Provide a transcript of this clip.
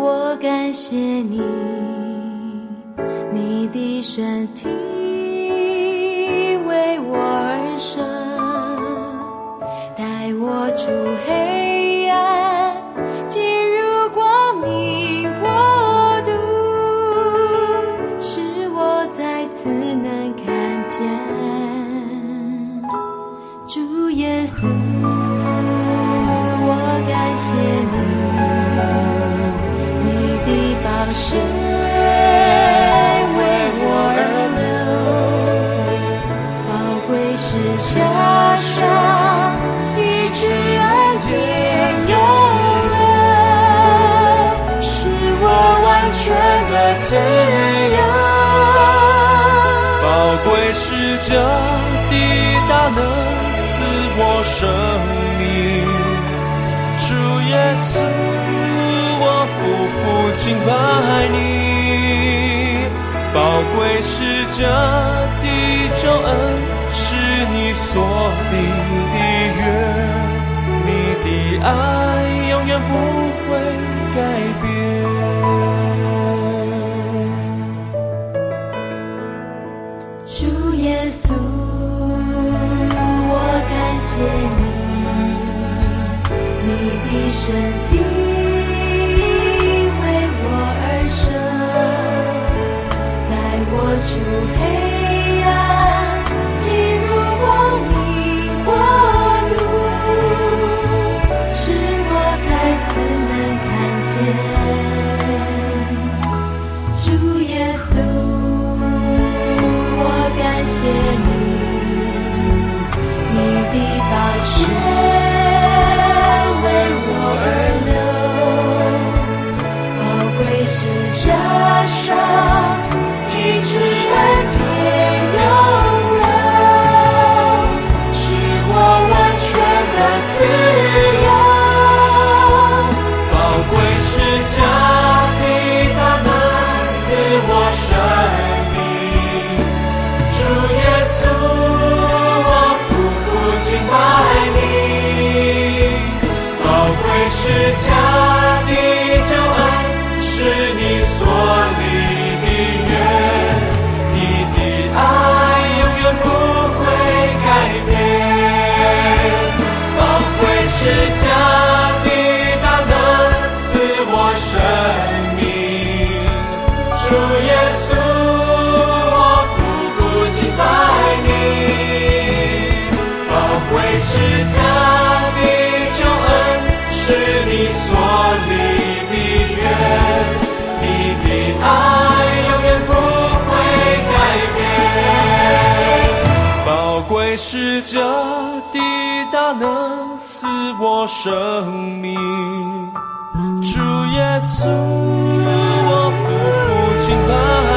我感谢你，你的身体为我而生，带我出黑暗，进入光明国度，使我再次能看见主耶稣。我感谢你，你的宝血为我而流，宝贵是加上医治恩典永留，使我完全的自由。 宝贵是这的大能赐我生命，主耶稣，我夫妇敬拜你。宝贵是这的救恩，是你所立的约，你的爱永远不会改变。 主耶稣，我感谢你，你的身体为我而生，带我出黑暗，进入光明国度，使我再次能看见主耶稣。我感谢你，你的宝血为我而流，宝贵是加上医治恩典永留，使我完全的自由。 宝贵是加的大能赐我生命，主耶稣，我夫妇敬拜你。宝贵是加的救恩，是你所立的约，你的爱永远不会改变。宝贵是加的大能赐我生命，主耶稣，我夫妇敬拜你。宝贵是加的救恩，是你所立的约，你的爱永远不会改变。宝贵是这的大能赐我生命，主耶稣，我夫妇敬拜